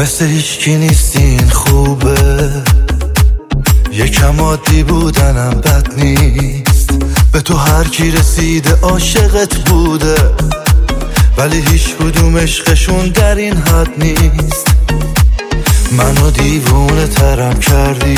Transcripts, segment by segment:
مثل هیچکی نیستین خوبه، یکم عادی بودنم بد نیست. به تو هر کی رسیده عاشقت بوده، ولی هیچ کدوم عشقشون در این حد نیست. منو دیوونه ترم کردی،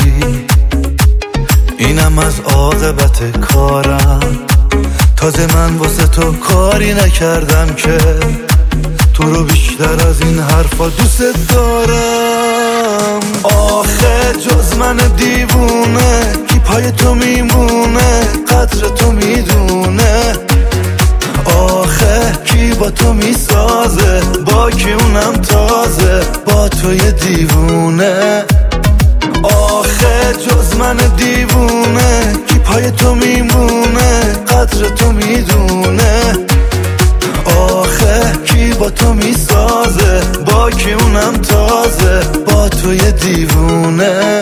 اینم از عاقبت کارم. تازه من واسه تو کاری نکردم که تو رو بیشتر از این حرفا دوست دارم. آخه جز من دیوونه کی پای تو میمونه، قدر تو میدونه. آخه کی با تو میسازه، با کی اونم تازه، با توی دیوونه. آخه جز من دیوونه کی پای تو میمونه، قدر تو میدونه. آخه کی با تو میسازه، با کی اونم تازه، با توی دیوونه.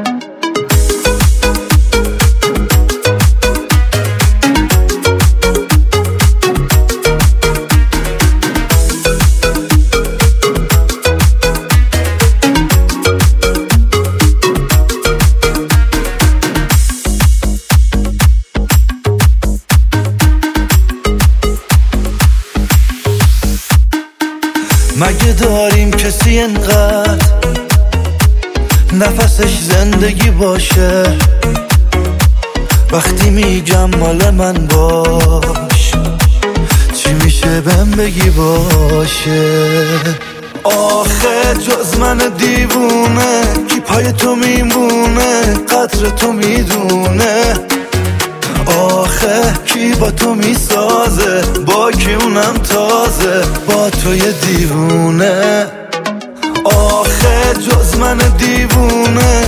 مگه داریم کسی انقدر نفسش زندگی باشه، وقتی میگم مال من باش چی میشه بهم بگی باشه. آخه جز من دیوونه کی پای تو میمونه، قدر تو میدونه. آخه کی با تو میسازه، با کی اونم تازه، با توی دیوونه. آخه جز من دیوونه